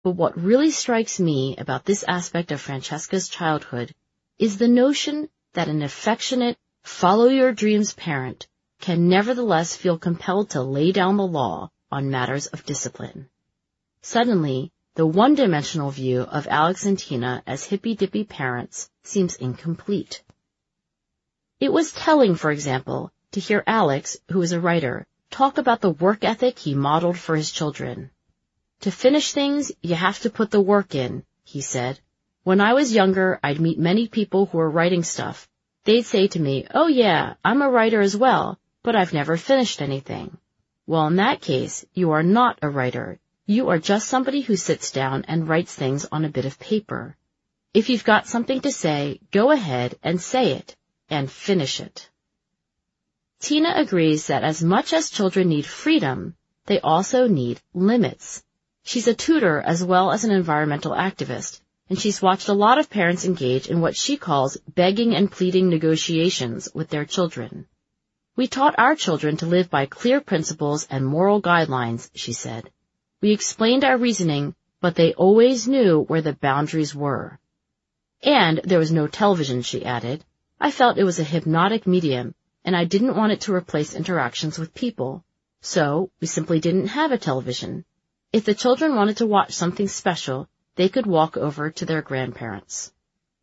But what really strikes me about this aspect of Francesca's childhood is the notion that an affectionate, follow-your-dreams parent can nevertheless feel compelled to lay down the law on matters of discipline. Suddenly, the one-dimensional view of Alex and Tina as hippy-dippy parents seems incomplete. It was telling, for example, to hear Alex, who is a writer, talk about the work ethic he modeled for his children. "To finish things, you have to put the work in," he said. "When I was younger, I'd meet many people who were writing stuff. They'd say to me, 'Oh yeah, I'm a writer as well, but I've never finished anything.' Well, in that case, you are not a writer. You are just somebody who sits down and writes things on a bit of paper. If you've got something to say, go ahead and say it, and finish it." Tina agrees that as much as children need freedom, they also need limits. She's a tutor as well as an environmental activist, and she's watched a lot of parents engage in what she calls begging and pleading negotiations with their children. "We taught our children to live by clear principles and moral guidelines," she said. "We explained our reasoning, but they always knew where the boundaries were. And there was no television," she added. "I felt it was a hypnotic medium, and I didn't want it to replace interactions with people. So we simply didn't have a television. If the children wanted to watch something special, they could walk over to their grandparents."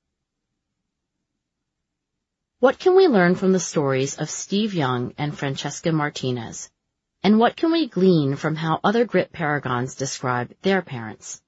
What can we learn from the stories of Steve Young and Francesca Martinez? And what can we glean from how other grit paragons describe their parents?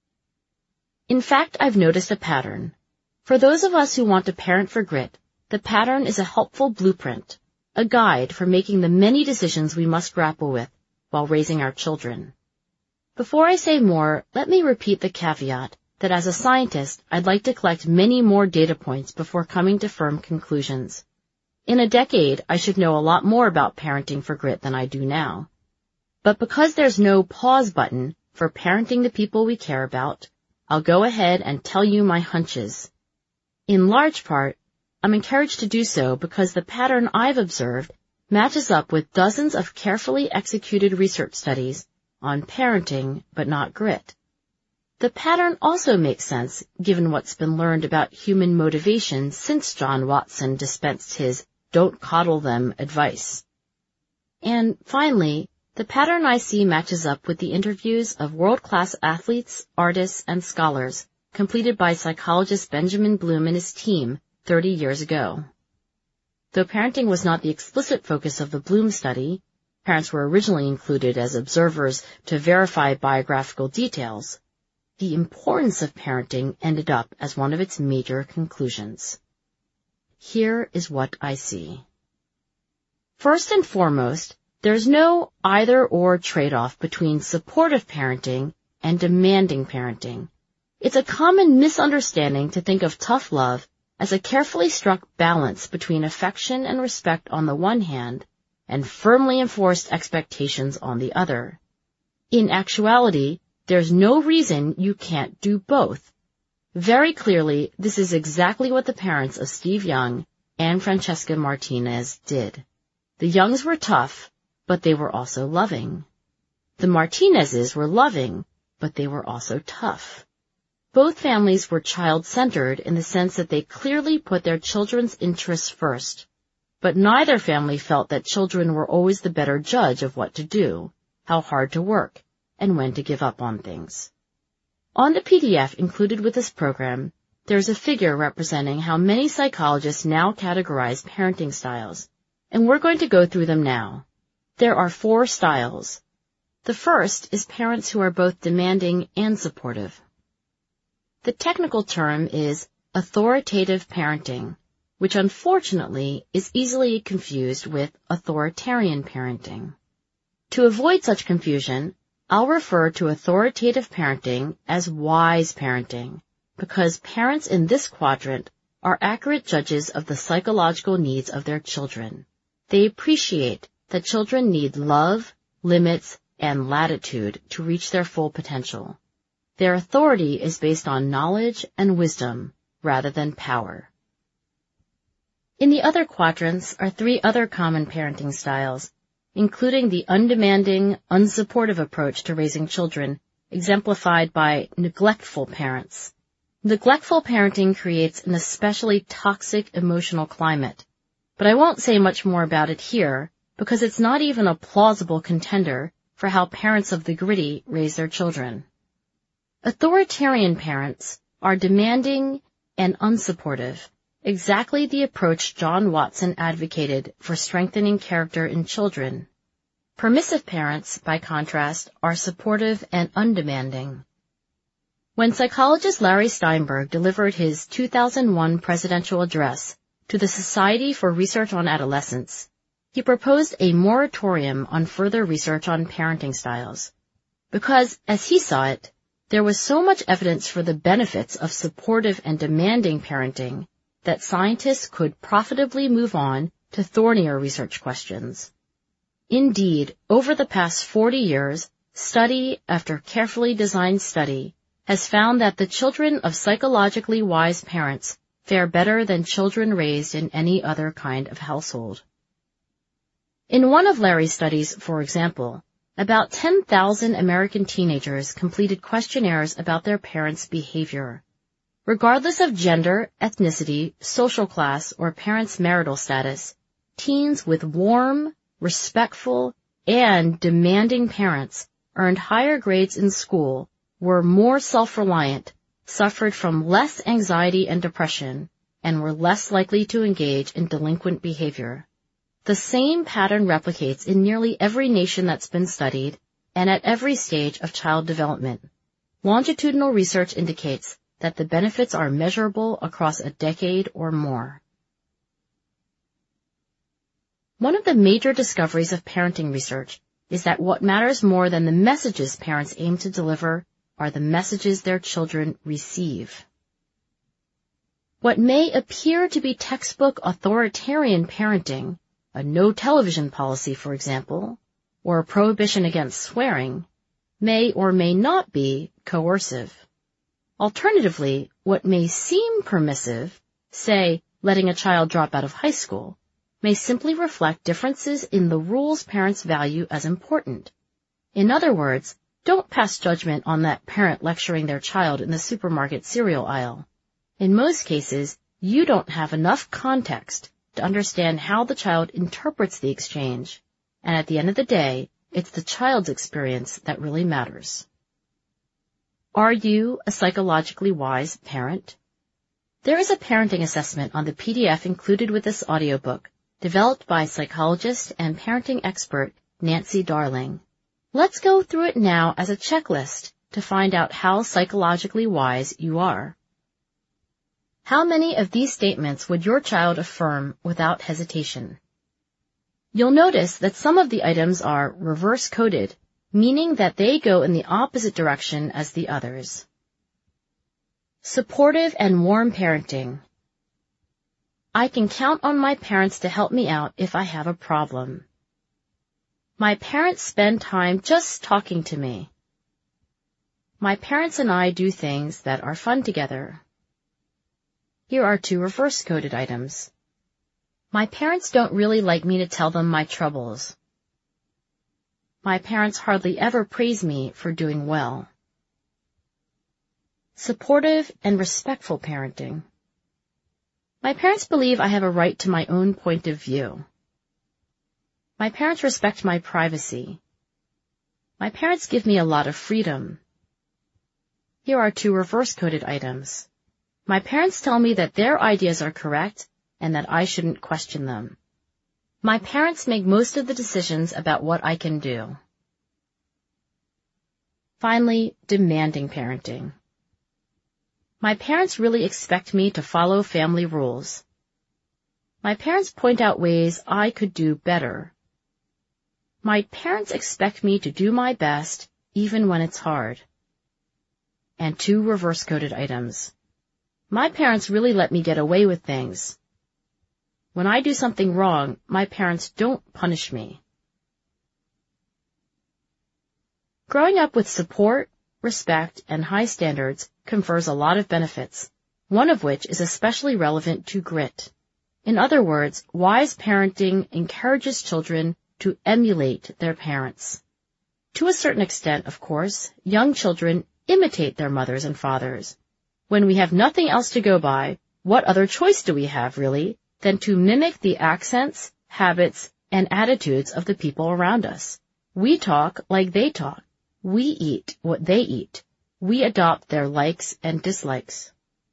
In fact, I've noticed a pattern. For those of us who want to parent for grit, the pattern is a helpful blueprint, a guide for making the many decisions we must grapple with while raising our children. Before I say more, let me repeat the caveat that as a scientist, I'd like to collect many more data points before coming to firm conclusions. In a decade, I should know a lot more about parenting for grit than I do now. But because there's no pause button for parenting the people we care about, I'll go ahead and tell you my hunches. In large part, I'm encouraged to do so because the pattern I've observed matches up with dozens of carefully executed research studies on parenting but not grit. The pattern also makes sense given what's been learned about human motivation since John Watson dispensed his "don't coddle them" advice. And finally, the pattern I see matches up with the interviews of world-class athletes, artists, and scholars completed by psychologist Benjamin Bloom and his team 30 years ago. Though parenting was not the explicit focus of the Bloom study, parents were originally included as observers to verify biographical details. The importance of parenting ended up as one of its major conclusions. Here is what I see. First and foremost, there's no either-or trade-off between supportive parenting and demanding parenting. It's a common misunderstanding to think of tough love as a carefully struck balance between affection and respect on the one hand and firmly enforced expectations on the other. In actuality, there's no reason you can't do both. Very clearly, this is exactly what the parents of Steve Young and Francesca Martinez did. The Youngs were tough, but they were also loving. The Martinezes were loving, but they were also tough. Both families were child-centered in the sense that they clearly put their children's interests first, but neither family felt that children were always the better judge of what to do, how hard to work, and when to give up on things. On the PDF included with this program, there's a figure representing how many psychologists now categorize parenting styles, and we're going to go through them now. There are 4 styles. The first is parents who are both demanding and supportive. The technical term is authoritative parenting, which unfortunately is easily confused with authoritarian parenting. To avoid such confusion, I'll refer to authoritative parenting as wise parenting, because parents in this quadrant are accurate judges of the psychological needs of their children. They appreciate that children need love, limits, and latitude to reach their full potential. Their authority is based on knowledge and wisdom rather than power. In the other quadrants are 3 other common parenting styles, including the undemanding, unsupportive approach to raising children exemplified by neglectful parents. Neglectful parenting creates an especially toxic emotional climate, but I won't say much more about it here because it's not even a plausible contender for how parents of the gritty raise their children. Authoritarian parents are demanding and unsupportive, exactly the approach John Watson advocated for strengthening character in children. Permissive parents, by contrast, are supportive and undemanding. When psychologist Larry Steinberg delivered his 2001 presidential address to the Society for Research on Adolescence, he proposed a moratorium on further research on parenting styles, because, as he saw it, there was so much evidence for the benefits of supportive and demanding parenting that scientists could profitably move on to thornier research questions. Indeed, over the past 40 years, study after carefully designed study has found that the children of psychologically wise parents fare better than children raised in any other kind of household. In one of Larry's studies, for example, about 10,000 American teenagers completed questionnaires about their parents' behavior. Regardless of gender, ethnicity, social class, or parents' marital status, teens with warm, respectful, and demanding parents earned higher grades in school, were more self-reliant, suffered from less anxiety and depression, and were less likely to engage in delinquent behavior. The same pattern replicates in nearly every nation that's been studied and at every stage of child development. Longitudinal research indicates that the benefits are measurable across a decade or more. One of the major discoveries of parenting research is that what matters more than the messages parents aim to deliver are the messages their children receive. What may appear to be textbook authoritarian parenting, a no television policy, for example, or a prohibition against swearing, may or may not be coercive. Alternatively, what may seem permissive, say, letting a child drop out of high school, may simply reflect differences in the rules parents value as important. In other words, don't pass judgment on that parent lecturing their child in the supermarket cereal aisle. In most cases, you don't have enough context to understand how the child interprets the exchange, and at the end of the day, it's the child's experience that really matters. Are you a psychologically wise parent? There is a parenting assessment on the PDF included with this audiobook, developed by psychologist and parenting expert Nancy Darling. Let's go through it now as a checklist to find out how psychologically wise you are. How many of these statements would your child affirm without hesitation? You'll notice that some of the items are reverse-coded, meaning that they go in the opposite direction as the others. Supportive and warm parenting. I can count on my parents to help me out if I have a problem. My parents spend time just talking to me. My parents and I do things that are fun together. Here are two reverse-coded items. My parents don't really like me to tell them my troubles. My parents hardly ever praise me for doing well. Supportive and respectful parenting. My parents believe I have a right to my own point of view. My parents respect my privacy. My parents give me a lot of freedom. Here are two reverse-coded items. My parents tell me that their ideas are correct and that I shouldn't question them. My parents make most of the decisions about what I can do. Finally, demanding parenting. My parents really expect me to follow family rules. My parents point out ways I could do better. My parents expect me to do my best even when it's hard. And two reverse-coded items. My parents really let me get away with things. When I do something wrong, my parents don't punish me. Growing up with support, respect, and high standards confers a lot of benefits, one of which is especially relevant to grit. In other words, wise parenting encourages children to emulate their parents. To a certain extent, of course, young children imitate their mothers and fathers. When we have nothing else to go by, what other choice do we have, really, than to mimic the accents, habits, and attitudes of the people around us? We talk like they talk. We eat what they eat. We adopt their likes and dislikes.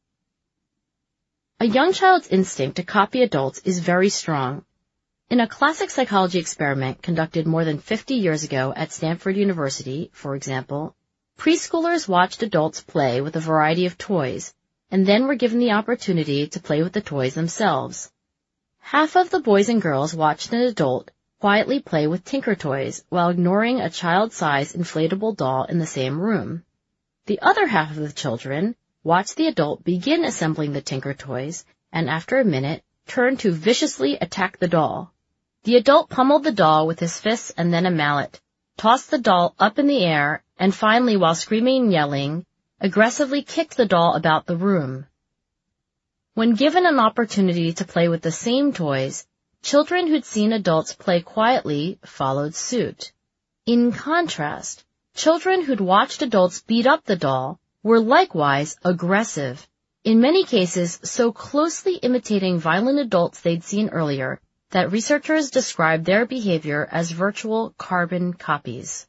A young child's instinct to copy adults is very strong. In a classic psychology experiment conducted more than 50 years ago at Stanford University, for example, preschoolers watched adults play with a variety of toys, and then were given the opportunity to play with the toys themselves. Half of the boys and girls watched an adult quietly play with Tinker Toys while ignoring a child-sized inflatable doll in the same room. The other half of the children watched the adult begin assembling the Tinker Toys, and after a minute, turned to viciously attack the doll. The adult pummeled the doll with his fists and then a mallet, tossed the doll up in the air, and finally, while screaming and yelling, aggressively kicked the doll about the room. When given an opportunity to play with the same toys, children who'd seen adults play quietly followed suit. In contrast, children who'd watched adults beat up the doll were likewise aggressive, in many cases so closely imitating violent adults they'd seen earlier that researchers describe their behavior as virtual carbon copies.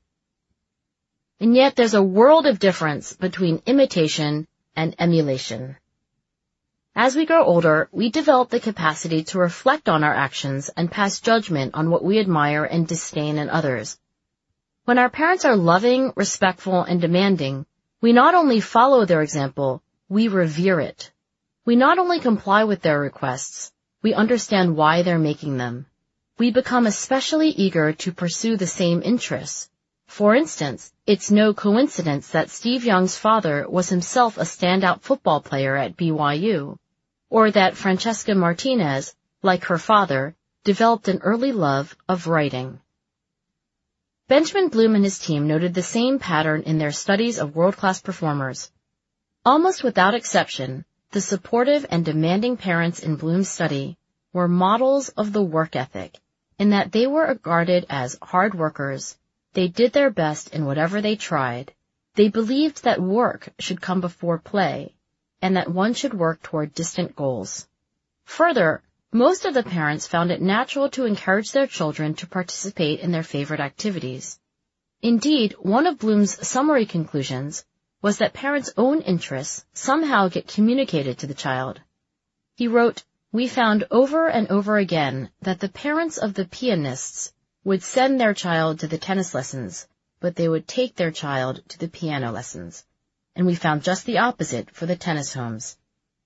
And yet there's a world of difference between imitation and emulation. As we grow older, we develop the capacity to reflect on our actions and pass judgment on what we admire and disdain in others. When our parents are loving, respectful, and demanding, we not only follow their example, we revere it. We not only comply with their requests, we understand why they're making them. We become especially eager to pursue the same interests. For instance, it's no coincidence that Steve Young's father was himself a standout football player at BYU, or that Francesca Martinez, like her father, developed an early love of writing. Benjamin Bloom and his team noted the same pattern in their studies of world-class performers. Almost without exception, the supportive and demanding parents in Bloom's study were models of the work ethic, in that they were regarded as hard workers. They did their best in whatever they tried. They believed that work should come before play, and that one should work toward distant goals. Further, most of the parents found it natural to encourage their children to participate in their favorite activities. Indeed, one of Bloom's summary conclusions was that parents' own interests somehow get communicated to the child. He wrote, "We found over and over again that the parents of the pianists would send their child to the tennis lessons, but they would take their child to the piano lessons. And we found just the opposite for the tennis homes."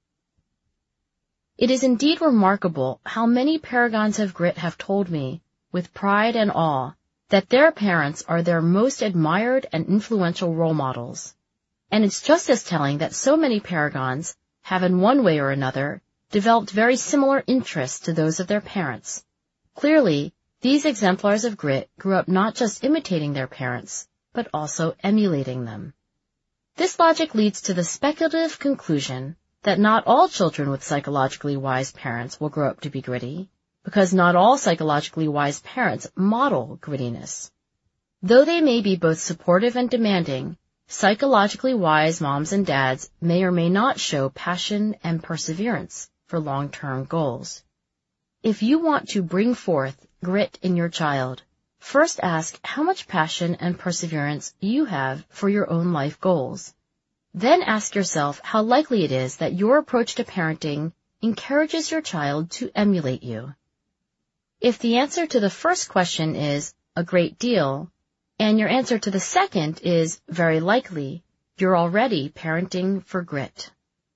It is indeed remarkable how many paragons of grit have told me, with pride and awe, that their parents are their most admired and influential role models. And it's just as telling that so many paragons have in one way or another developed very similar interests to those of their parents. Clearly, these exemplars of grit grew up not just imitating their parents, but also emulating them. This logic leads to the speculative conclusion that not all children with psychologically wise parents will grow up to be gritty, because not all psychologically wise parents model grittiness. Though they may be both supportive and demanding, psychologically wise moms and dads may or may not show passion and perseverance for long-term goals. If you want to bring forth grit in your child, first ask how much passion and perseverance you have for your own life goals. Then ask yourself how likely it is that your approach to parenting encourages your child to emulate you. If the answer to the first question is a great deal, and your answer to the second is very likely, you're already parenting for grit.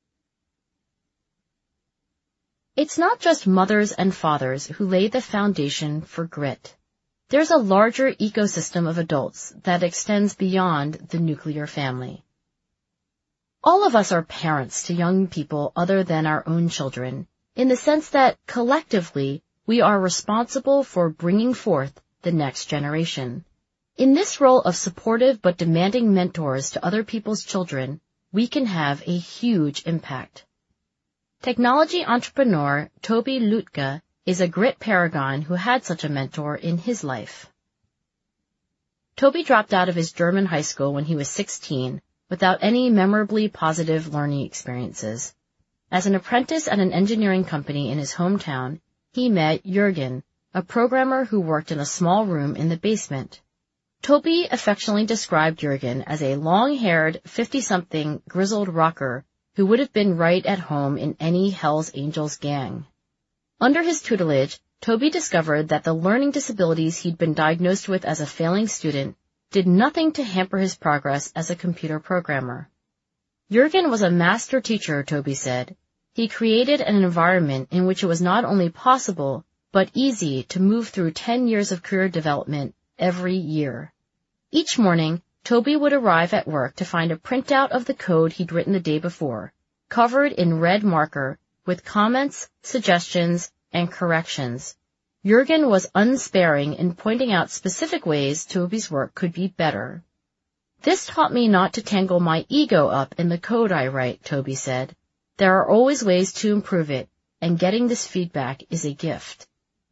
It's not just mothers and fathers who lay the foundation for grit. There's a larger ecosystem of adults that extends beyond the nuclear family. All of us are parents to young people other than our own children, in the sense that, collectively, we are responsible for bringing forth the next generation. In this role of supportive but demanding mentors to other people's children, we can have a huge impact. Technology entrepreneur Toby Lütke is a grit paragon who had such a mentor in his life. Toby dropped out of his German high school when he was 16 without any memorably positive learning experiences. As an apprentice at an engineering company in his hometown, he met Jürgen, a programmer who worked in a small room in the basement. Toby affectionately described Jürgen as a long-haired, 50-something grizzled rocker who would have been right at home in any Hell's Angels gang. Under his tutelage, Toby discovered that the learning disabilities he'd been diagnosed with as a failing student did nothing to hamper his progress as a computer programmer. Jürgen was a master teacher, Toby said. He created an environment in which it was not only possible, but easy to move through 10 years of career development every year. Each morning, Toby would arrive at work to find a printout of the code he'd written the day before, covered in red marker, with comments, suggestions, and corrections. Jürgen was unsparing in pointing out specific ways Toby's work could be better. This taught me not to tangle my ego up in the code I write, Toby said. There are always ways to improve it, and getting this feedback is a gift.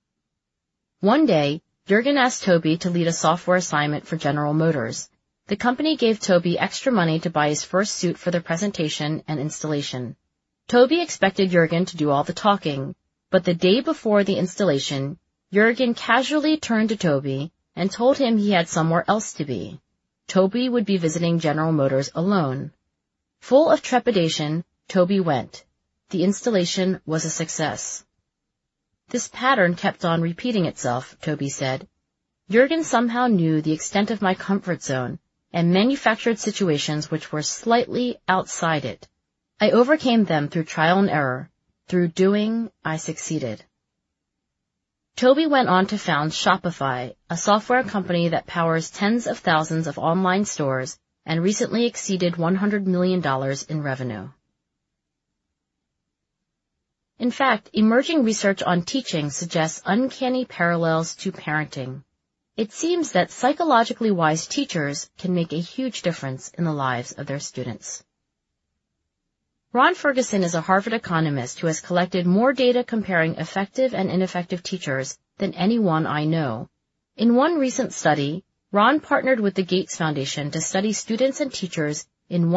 One day, Jürgen asked Toby to lead a software assignment for General Motors. The company gave Toby extra money to buy his first suit for the presentation and installation. Toby expected Jürgen to do all the talking, but the day before the installation, Jürgen casually turned to Toby and told him he had somewhere else to be. Toby would be visiting General Motors alone. Full of trepidation, Toby went. The installation was a success. This pattern kept on repeating itself, Toby said. Jürgen somehow knew the extent of my comfort zone and manufactured situations which were slightly outside it. I overcame them through trial and error. Through doing, I succeeded. Toby went on to found Shopify, a software company that powers tens of thousands of online stores and recently exceeded $100 million in revenue. In fact, emerging research on teaching suggests uncanny parallels to parenting. It seems that psychologically wise teachers can make a huge difference in the lives of their students. Ron Ferguson is a Harvard economist who has collected more data comparing effective and ineffective teachers than anyone I know. In one recent study, Ron partnered with the Gates Foundation to study students and teachers in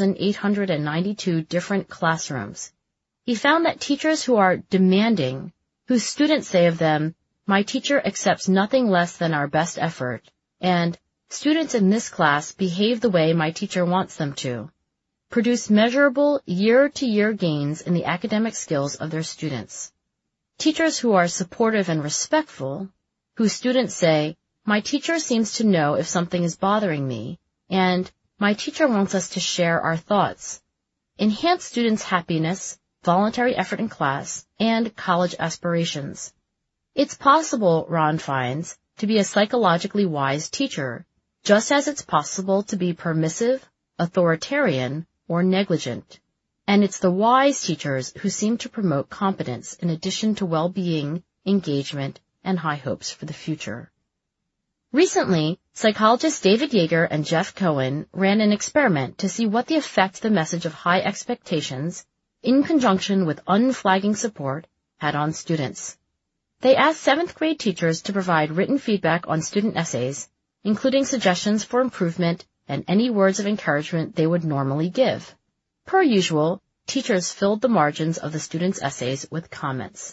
1,892 different classrooms. He found that teachers who are demanding, whose students say of them, "My teacher accepts nothing less than our best effort," and "Students in this class behave the way my teacher wants them to," produce measurable year-to-year gains in the academic skills of their students. Teachers who are supportive and respectful, whose students say, "My teacher seems to know if something is bothering me," and "My teacher wants us to share our thoughts," enhance students' happiness, voluntary effort in class, and college aspirations. It's possible, Ron finds, to be a psychologically wise teacher, just as it's possible to be permissive, authoritarian, or negligent. And it's the wise teachers who seem to promote competence in addition to well-being, engagement, and high hopes for the future. Recently, psychologists David Yeager and Jeff Cohen ran an experiment to see what the effect the message of high expectations, in conjunction with unflagging support, had on students. They asked 7th grade teachers to provide written feedback on student essays, including suggestions for improvement and any words of encouragement they would normally give. Per usual, teachers filled the margins of the students' essays with comments.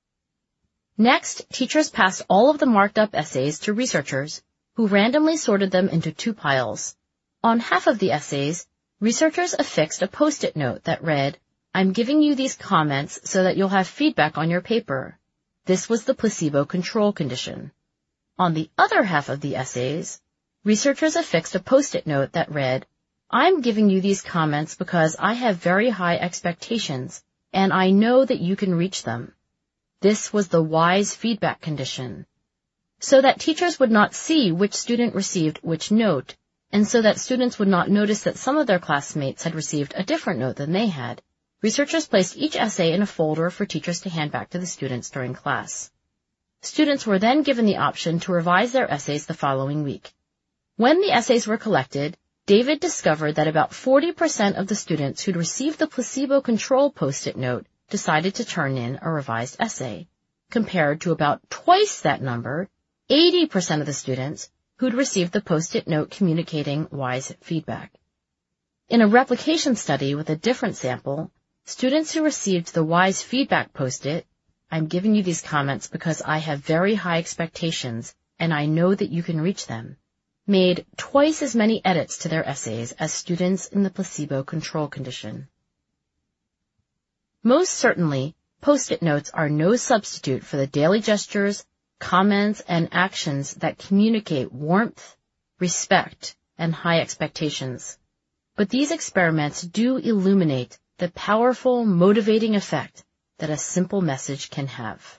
Next, teachers passed all of the marked-up essays to researchers, who randomly sorted them into 2 piles. On half of the essays, researchers affixed a Post-it note that read, "I'm giving you these comments so that you'll have feedback on your paper." This was the placebo control condition. On the other half of the essays, researchers affixed a Post-it note that read, "I'm giving you these comments because I have very high expectations, and I know that you can reach them." This was the wise feedback condition. So that teachers would not see which student received which note, and so that students would not notice that some of their classmates had received a different note than they had, researchers placed each essay in a folder for teachers to hand back to the students during class. Students were then given the option to revise their essays the following week. When the essays were collected, David discovered that about 40% of the students who'd received the placebo control Post-it note decided to turn in a revised essay, compared to about twice that number, 80% of the students, who'd received the Post-it note communicating wise feedback. In a replication study with a different sample, students who received the wise feedback Post-it, I'm giving you these comments because I have very high expectations and I know that you can reach them, made twice as many edits to their essays as students in the placebo control condition. Most certainly, Post-it notes are no substitute for the daily gestures, comments, and actions that communicate warmth, respect, and high expectations. But these experiments do illuminate the powerful, motivating effect that a simple message can have.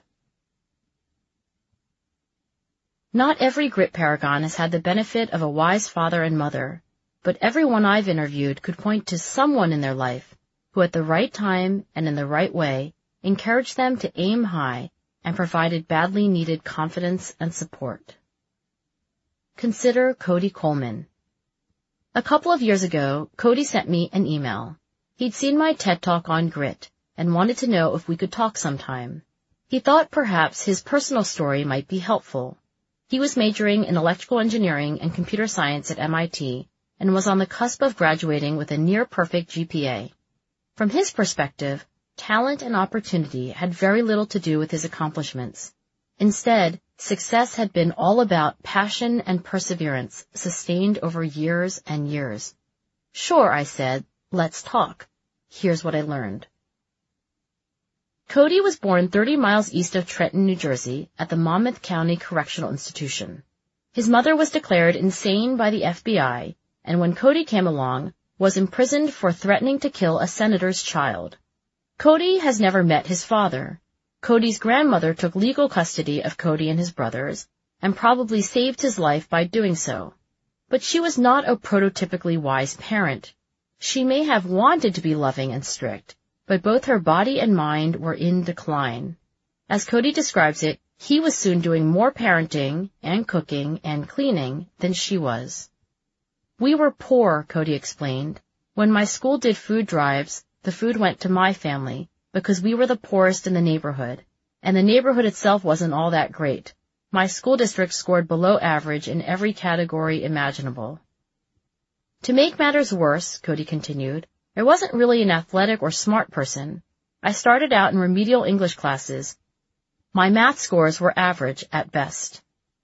Not every grit paragon has had the benefit of a wise father and mother, but everyone I've interviewed could point to someone in their life who at the right time and in the right way encouraged them to aim high and provided badly needed confidence and support. Consider Cody Coleman. A couple of years ago, Cody sent me an email. He'd seen my TED Talk on grit and wanted to know if we could talk sometime. He thought perhaps his personal story might be helpful. He was majoring in electrical engineering and computer science at MIT and was on the cusp of graduating with a near-perfect GPA. From his perspective, talent and opportunity had very little to do with his accomplishments. Instead, success had been all about passion and perseverance sustained over years and years. Sure, I said, let's talk. Here's what I learned. Cody was born 30 miles east of Trenton, New Jersey, at the Monmouth County Correctional Institution. His mother was declared insane by the FBI, and when Cody came along, was imprisoned for threatening to kill a senator's child. Cody has never met his father. Cody's grandmother took legal custody of Cody and his brothers, and probably saved his life by doing so. But she was not a prototypically wise parent. She may have wanted to be loving and strict, but both her body and mind were in decline. As Cody describes it, he was soon doing more parenting and cooking and cleaning than she was. We were poor, Cody explained. When my school did food drives, the food went to my family because we were the poorest in the neighborhood, and the neighborhood itself wasn't all that great. My school district scored below average in every category imaginable. To make matters worse, Cody continued, I wasn't really an athletic or smart person. I started out in remedial English classes. My math scores were average at best.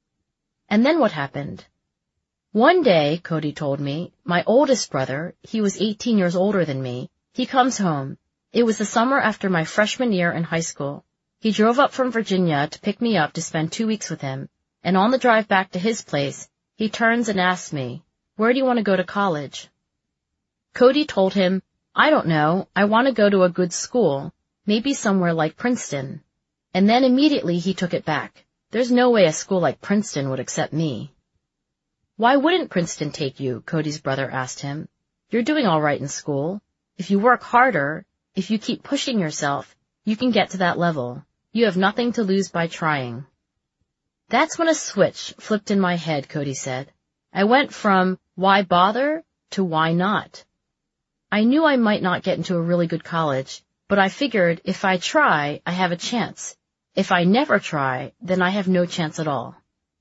And then what happened? One day, Cody told me, my oldest brother, he was 18 years older than me, he comes home. It was the summer after my freshman year in high school. He drove up from Virginia to pick me up to spend 2 weeks with him, and on the drive back to his place, he turns and asks me, "Where do you want to go to college?" Cody told him, "I don't know, I want to go to a good school, maybe somewhere like Princeton." And then immediately he took it back. There's no way a school like Princeton would accept me. Why wouldn't Princeton take you? Cody's brother asked him. You're doing all right in school. If you work harder, if you keep pushing yourself, you can get to that level. You have nothing to lose by trying. That's when a switch flipped in my head, Cody said. I went from why bother to why not. I knew I might not get into a really good college, but I figured if I try, I have a chance. If I never try, then I have no chance at all.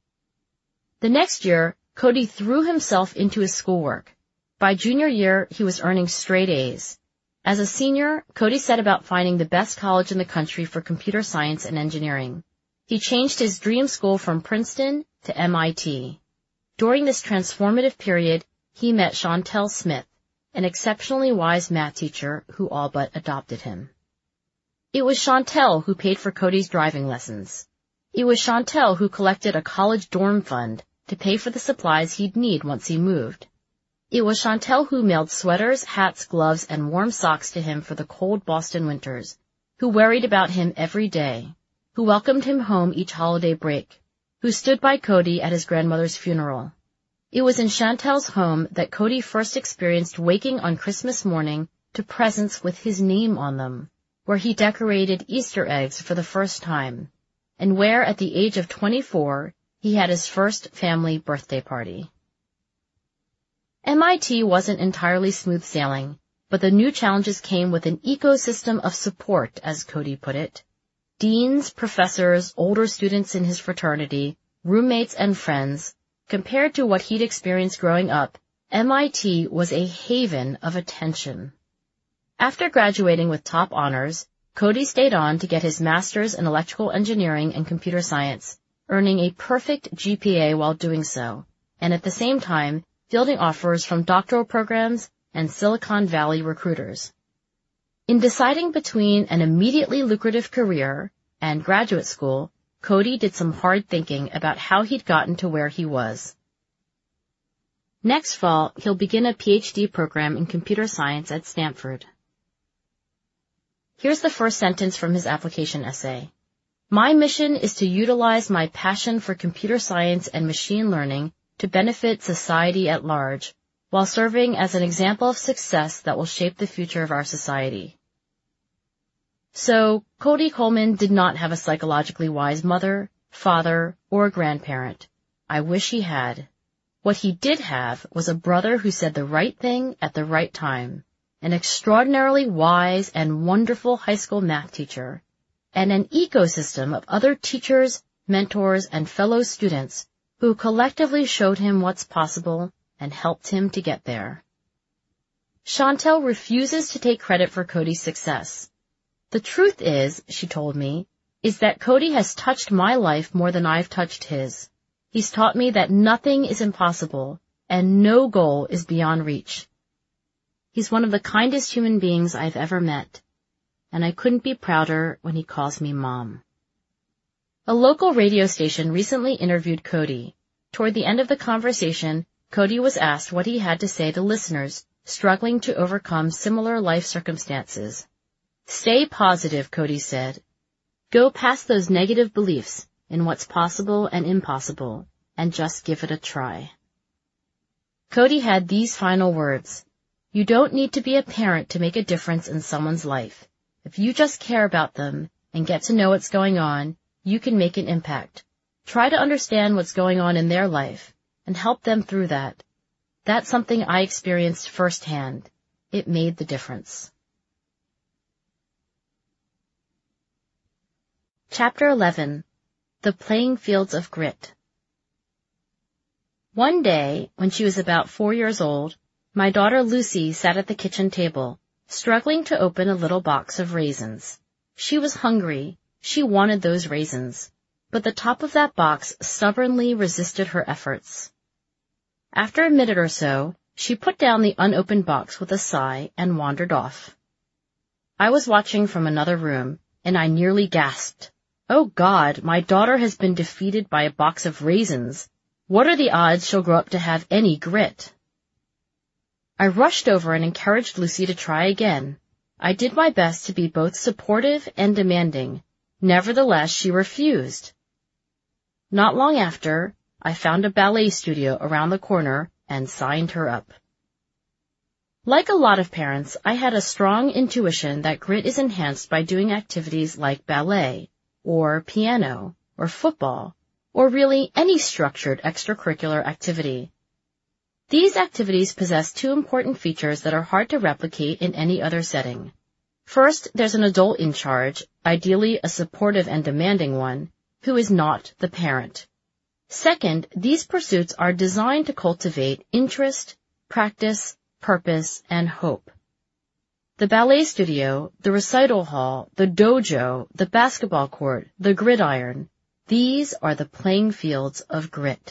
The next year, Cody threw himself into his schoolwork. By junior year, he was earning straight A's. As a senior, Cody set about finding the best college in the country for computer science and engineering. He changed his dream school from Princeton to MIT. During this transformative period, he met Chantel Smith, an exceptionally wise math teacher who all but adopted him. It was Chantel who paid for Cody's driving lessons. It was Chantel who collected a college dorm fund to pay for the supplies he'd need once he moved. It was Chantel who mailed sweaters, hats, gloves, and warm socks to him for the cold Boston winters, who worried about him every day, who welcomed him home each holiday break, who stood by Cody at his grandmother's funeral. It was in Chantel's home that Cody first experienced waking on Christmas morning to presents with his name on them, where he decorated Easter eggs for the first time, and where at the age of 24, he had his first family birthday party. MIT wasn't entirely smooth sailing, but the new challenges came with an ecosystem of support, as Cody put it. Deans, professors, older students in his fraternity, roommates and friends, Compared to what he'd experienced growing up, MIT was a haven of attention. After graduating with top honors, Cody stayed on to get his master's in electrical engineering and computer science, earning a perfect GPA while doing so, and at the same time fielding offers from doctoral programs and Silicon Valley recruiters. In deciding between an immediately lucrative career and graduate school, Cody did some hard thinking about how he'd gotten to where he was. Next fall, he'll begin a PhD program in computer science at Stanford. Here's the first sentence from his application essay. My mission is to utilize my passion for computer science and machine learning to benefit society at large, while serving as an example of success that will shape the future of our society. So, Cody Coleman did not have a psychologically wise mother, father, or grandparent. I wish he had. What he did have was a brother who said the right thing at the right time, an extraordinarily wise and wonderful high school math teacher, and an ecosystem of other teachers, mentors, and fellow students who collectively showed him what's possible and helped him to get there. Chantel refuses to take credit for Cody's success. The truth is, she told me, is that Cody has touched my life more than I've touched his. He's taught me that nothing is impossible and no goal is beyond reach. He's one of the kindest human beings I've ever met, and I couldn't be prouder when he calls me Mom. A local radio station recently interviewed Cody. Toward the end of the conversation, Cody was asked what he had to say to listeners struggling to overcome similar life circumstances. Stay positive, Cody said. Go past those negative beliefs in what's possible and impossible, and just give it a try. Cody had these final words. You don't need to be a parent to make a difference in someone's life. If you just care about them and get to know what's going on, you can make an impact. Try to understand what's going on in their life and help them through that. That's something I experienced firsthand. It made the difference. Chapter 11. The Playing Fields of Grit. One day, when she was about 4 years old, my daughter Lucy sat at the kitchen table, struggling to open a little box of raisins. She was hungry. She wanted those raisins, but the top of that box stubbornly resisted her efforts. After a minute or so, she put down the unopened box with a sigh and wandered off. I was watching from another room, and I nearly gasped. Oh God, my daughter has been defeated by a box of raisins. What are the odds she'll grow up to have any grit? I rushed over and encouraged Lucy to try again. I did my best to be both supportive and demanding. Nevertheless, she refused. Not long after, I found a ballet studio around the corner and signed her up. Like a lot of parents, I had a strong intuition that grit is enhanced by doing activities like ballet, or piano, or football, or really any structured extracurricular activity. These activities possess two important features that are hard to replicate in any other setting. First, there's an adult in charge, ideally a supportive and demanding one, who is not the parent. Second, these pursuits are designed to cultivate interest, practice, purpose, and hope. The ballet studio, the recital hall, the dojo, the basketball court, the gridiron, these are the playing fields of grit.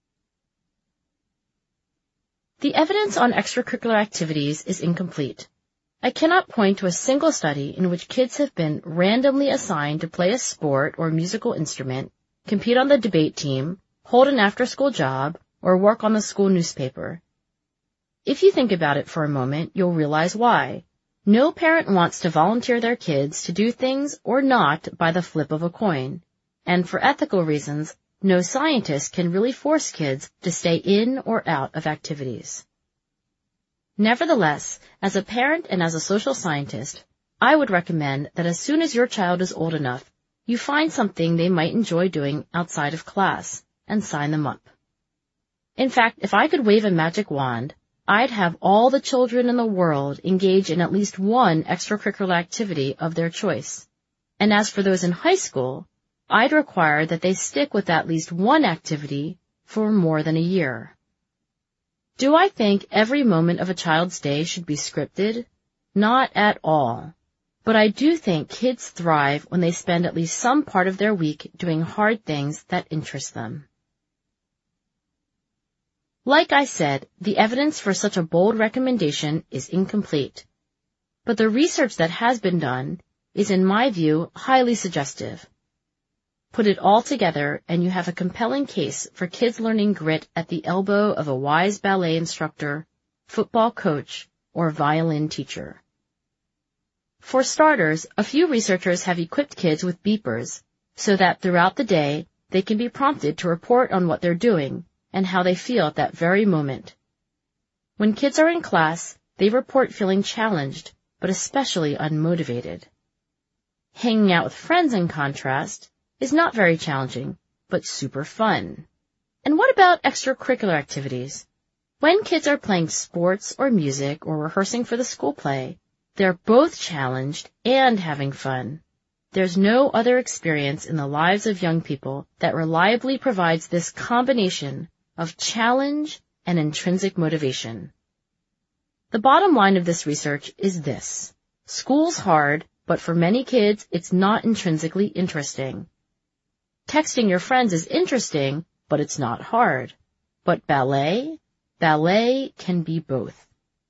The evidence on extracurricular activities is incomplete. I cannot point to a single study in which kids have been randomly assigned to play a sport or musical instrument, compete on the debate team, hold an after-school job, or work on the school newspaper. If you think about it for a moment, you'll realize why. No parent wants to volunteer their kids to do things or not by the flip of a coin. And for ethical reasons, no scientist can really force kids to stay in or out of activities. Nevertheless, as a parent and as a social scientist, I would recommend that as soon as your child is old enough, you find something they might enjoy doing outside of class and sign them up. In fact, if I could wave a magic wand, I'd have all the children in the world engage in at least one extracurricular activity of their choice. And as for those in high school, I'd require that they stick with at least one activity for more than a year. Do I think every moment of a child's day should be scripted? Not at all. But I do think kids thrive when they spend at least some part of their week doing hard things that interest them. Like I said, the evidence for such a bold recommendation is incomplete. But the research that has been done is, in my view, highly suggestive. Put it all together and you have a compelling case for kids learning grit at the elbow of a wise ballet instructor, football coach, or violin teacher. For starters, a few researchers have equipped kids with beepers so that throughout the day they can be prompted to report on what they're doing and how they feel at that very moment. When kids are in class, they report feeling challenged, but especially unmotivated. Hanging out with friends, in contrast, is not very challenging, but super fun. And what about extracurricular activities? When kids are playing sports or music or rehearsing for the school play, they're both challenged and having fun. There's no other experience in the lives of young people that reliably provides this combination of challenge and intrinsic motivation. The bottom line of this research is this. School's hard, but for many kids, it's not intrinsically interesting. Texting your friends is interesting, but it's not hard. But ballet? Ballet can be both.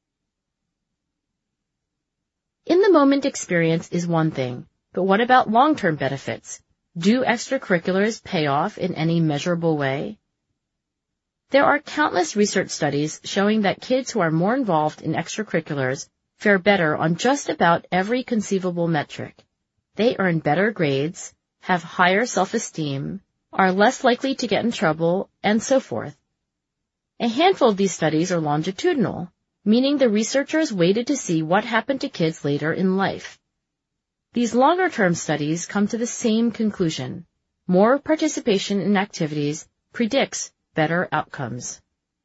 In-the-moment experience is one thing, but what about long-term benefits? Do extracurriculars pay off in any measurable way? There are countless research studies showing that kids who are more involved in extracurriculars fare better on just about every conceivable metric. They earn better grades, have higher self-esteem, are less likely to get in trouble, and so forth. A handful of these studies are longitudinal, meaning the researchers waited to see what happened to kids later in life. These longer-term studies come to the same conclusion. More participation in activities predicts better outcomes.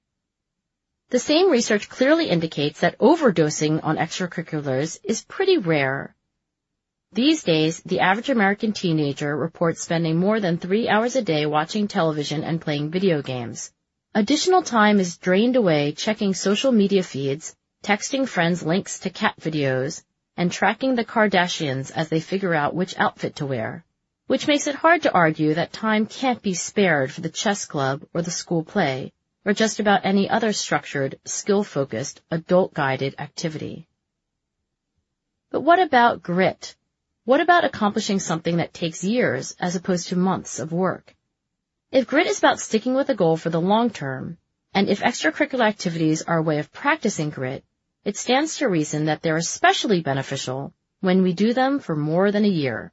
The same research clearly indicates that overdosing on extracurriculars is pretty rare. These days, the average American teenager reports spending more than 3 hours a day watching television and playing video games. Additional time is drained away checking social media feeds, texting friends links to cat videos, and tracking the Kardashians as they figure out which outfit to wear, which makes it hard to argue that time can't be spared for the chess club or the school play, or just about any other structured, skill-focused, adult-guided activity. But what about grit? What about accomplishing something that takes years as opposed to months of work? If grit is about sticking with a goal for the long term, and if extracurricular activities are a way of practicing grit, it stands to reason that they're especially beneficial when we do them for more than a year.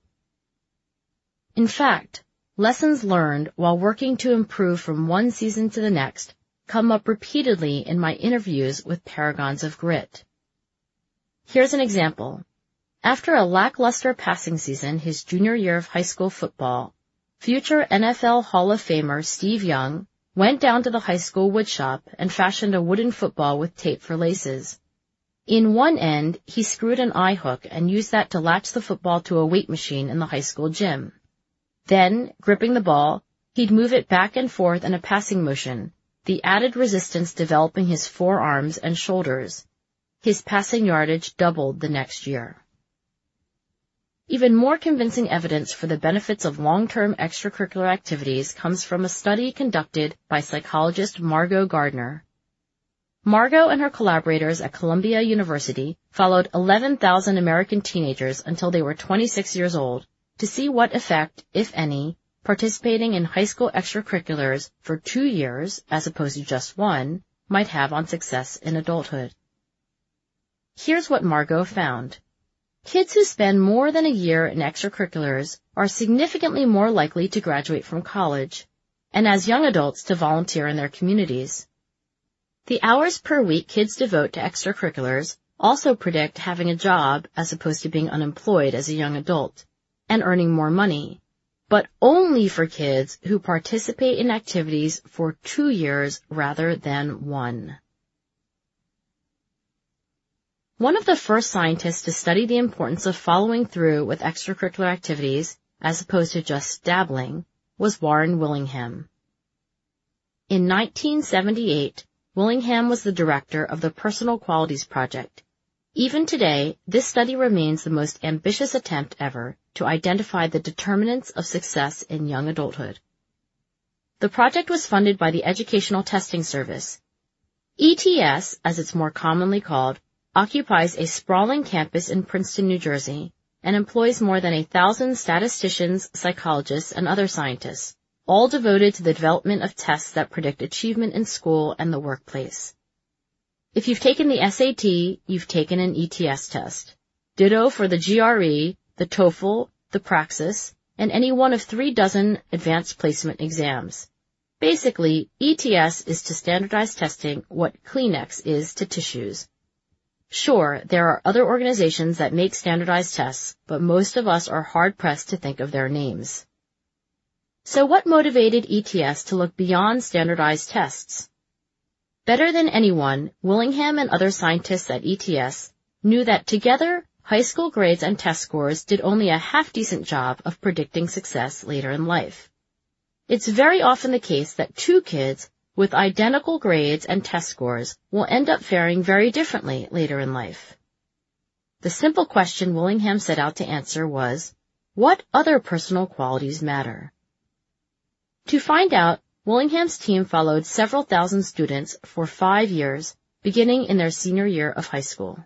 In fact, lessons learned while working to improve from one season to the next come up repeatedly in my interviews with paragons of grit. Here's an example. After a lackluster passing season his junior year of high school football, future NFL Hall of Famer Steve Young went down to the high school woodshop and fashioned a wooden football with tape for laces. In one end, he screwed an eye hook and used that to latch the football to a weight machine in the high school gym. Then, gripping the ball, he'd move it back and forth in a passing motion, the added resistance developing his forearms and shoulders. His passing yardage doubled the next year. Even more convincing evidence for the benefits of long-term extracurricular activities comes from a study conducted by psychologist Margot Gardner. Margot and her collaborators at Columbia University followed 11,000 American teenagers until they were 26 years old to see what effect, if any, participating in high school extracurriculars for 2 years, as opposed to just 1, might have on success in adulthood. Here's what Margot found. Kids who spend more than a year in extracurriculars are significantly more likely to graduate from college, and as young adults to volunteer in their communities. The hours per week kids devote to extracurriculars also predict having a job as opposed to being unemployed as a young adult, and earning more money, but only for kids who participate in activities for 2 years rather than 1. One of the first scientists to study the importance of following through with extracurricular activities, as opposed to just dabbling, was Warren Willingham. In 1978, Willingham was the director of the Personal Qualities Project. Even today, this study remains the most ambitious attempt ever to identify the determinants of success in young adulthood. The project was funded by the Educational Testing Service. ETS, as it's more commonly called, occupies a sprawling campus in Princeton, New Jersey, and employs more than 1,000 statisticians, psychologists, and other scientists, all devoted to the development of tests that predict achievement in school and the workplace. If you've taken the SAT, you've taken an ETS test. Ditto for the GRE, the TOEFL, the Praxis, and any one of 36 advanced placement exams. Basically, ETS is to standardized testing what Kleenex is to tissues. Sure, there are other organizations that make standardized tests, but most of us are hard-pressed to think of their names. So what motivated ETS to look beyond standardized tests? Better than anyone, Willingham and other scientists at ETS knew that together, high school grades and test scores did only a half-decent job of predicting success later in life. It's very often the case that two kids with identical grades and test scores will end up faring very differently later in life. The simple question Willingham set out to answer was, what other personal qualities matter? To find out, Willingham's team followed several thousand students for 5 years, beginning in their senior year of high school.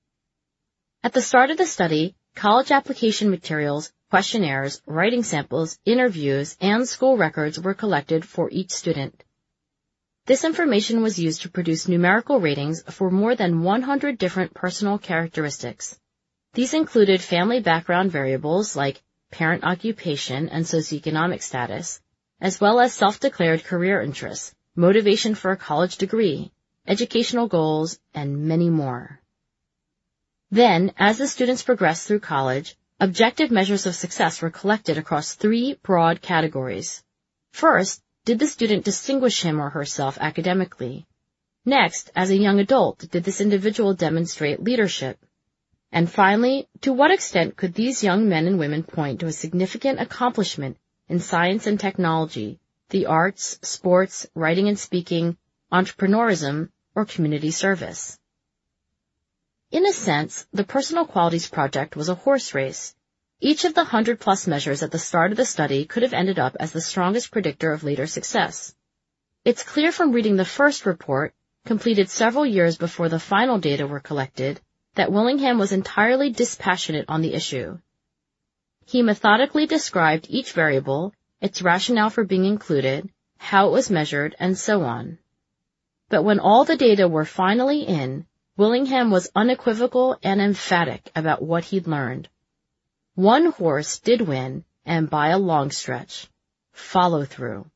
At the start of the study, college application materials, questionnaires, writing samples, interviews, and school records were collected for each student. This information was used to produce numerical ratings for more than 100 different personal characteristics. These included family background variables like parent occupation and socioeconomic status, as well as self-declared career interests, motivation for a college degree, educational goals, and many more. Then, as the students progressed through college, objective measures of success were collected across 3 broad categories. First, did the student distinguish him or herself academically? Next, as a young adult, did this individual demonstrate leadership? And finally, to what extent could these young men and women point to a significant accomplishment in science and technology, the arts, sports, writing and speaking, entrepreneurism, or community service? In a sense, the Personal Qualities Project was a horse race. Each of the 100-plus measures at the start of the study could have ended up as the strongest predictor of later success. It's clear from reading the first report, completed several years before the final data were collected, that Willingham was entirely dispassionate on the issue. He methodically described each variable, its rationale for being included, how it was measured, and so on. But when all the data were finally in, Willingham was unequivocal and emphatic about what he'd learned. One horse did win, and by a long stretch. Follow-through.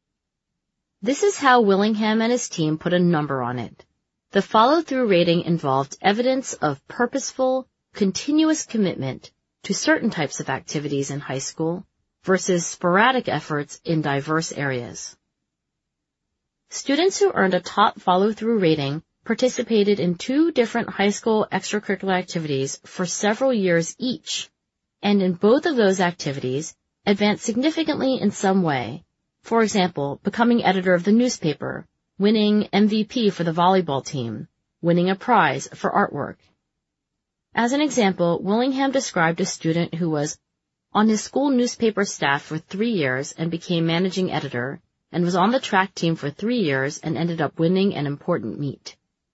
This is how Willingham and his team put a number on it. The follow-through rating involved evidence of purposeful, continuous commitment to certain types of activities in high school versus sporadic efforts in diverse areas. Students who earned a top follow-through rating participated in 2 different high school extracurricular activities for several years each, and in both of those activities advanced significantly in some way. For example, becoming editor of the newspaper, winning MVP for the volleyball team, winning a prize for artwork. As an example, Willingham described a student who was on his school newspaper staff for 3 years and became managing editor, and was on the track team for 3 years and ended up winning an important meet.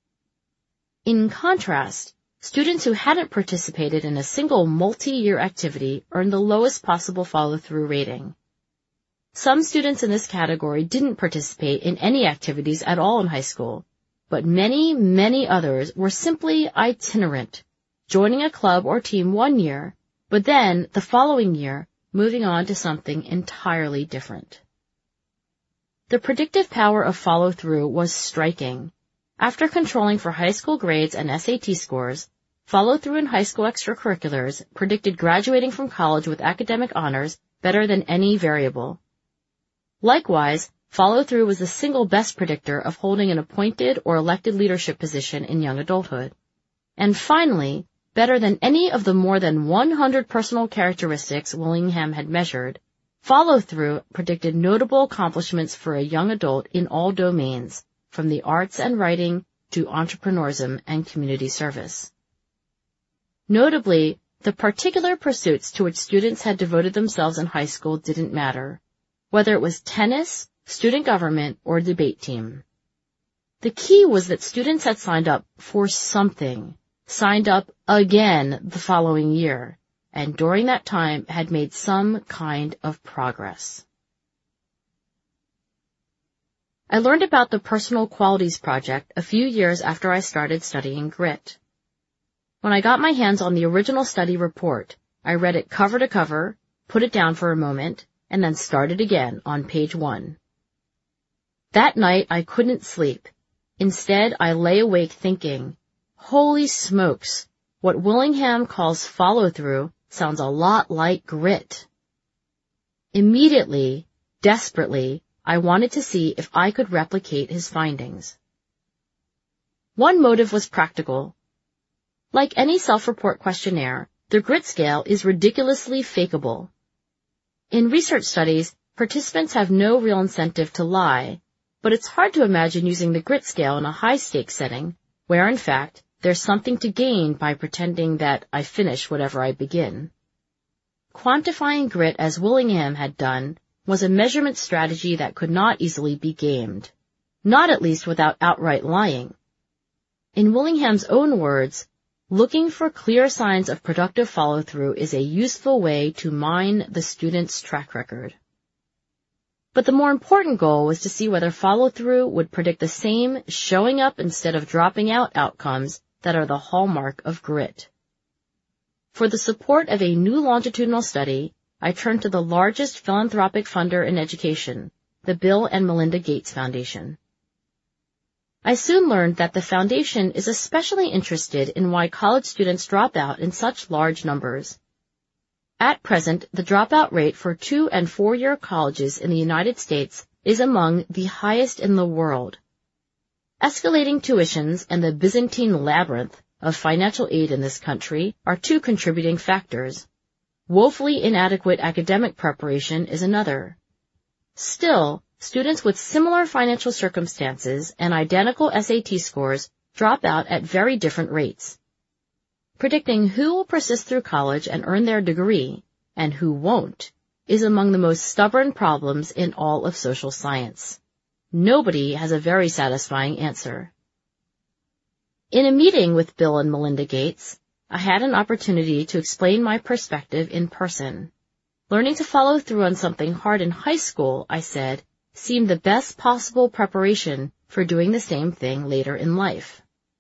In contrast, students who hadn't participated in a single multi-year activity earned the lowest possible follow-through rating. Some students in this category didn't participate in any activities at all in high school, but many, many others were simply itinerant, joining a club or team 1 year, but then, the following year, moving on to something entirely different. The predictive power of follow-through was striking. After controlling for high school grades and SAT scores, follow-through in high school extracurriculars predicted graduating from college with academic honors better than any variable. Likewise, follow-through was the single best predictor of holding an appointed or elected leadership position in young adulthood. And finally, better than any of the more than 100 personal characteristics Willingham had measured, Follow-through predicted notable accomplishments for a young adult in all domains, from the arts and writing to entrepreneurism and community service. Notably, the particular pursuits to which students had devoted themselves in high school didn't matter, whether it was tennis, student government, or debate team. The key was that students had signed up for something, signed up again the following year, and during that time had made some kind of progress. I learned about the Personal Qualities Project a few years after I started studying grit. When I got my hands on the original study report, I read it cover to cover, put it down for a moment, and then started again on page 1. That night I couldn't sleep. Instead, I lay awake thinking, holy smokes, what Willingham calls follow-through sounds a lot like grit. Immediately, desperately, I wanted to see if I could replicate his findings. One motive was practical. Like any self-report questionnaire, the grit scale is ridiculously fakeable. In research studies, participants have no real incentive to lie, but it's hard to imagine using the grit scale in a high-stakes setting, where in fact, there's something to gain by pretending that I finish whatever I begin. Quantifying grit as Willingham had done was a measurement strategy that could not easily be gamed, not at least without outright lying. In Willingham's own words, looking for clear signs of productive follow-through is a useful way to mine the student's track record. But the more important goal was to see whether follow-through would predict the same showing up instead of dropping out outcomes that are the hallmark of grit. For the support of a new longitudinal study, I turned to the largest philanthropic funder in education, the Bill and Melinda Gates Foundation. I soon learned that the foundation is especially interested in why college students drop out in such large numbers. At present, the dropout rate for 2- and 4-year colleges in the United States is among the highest in the world. Escalating tuitions and the Byzantine labyrinth of financial aid in this country are two contributing factors. Woefully inadequate academic preparation is another. Still, students with similar financial circumstances and identical SAT scores drop out at very different rates. Predicting who will persist through college and earn their degree, and who won't, is among the most stubborn problems in all of social science. Nobody has a very satisfying answer. In a meeting with Bill and Melinda Gates, I had an opportunity to explain my perspective in person. Learning to follow through on something hard in high school, I said, seemed the best possible preparation for doing the same thing later in life.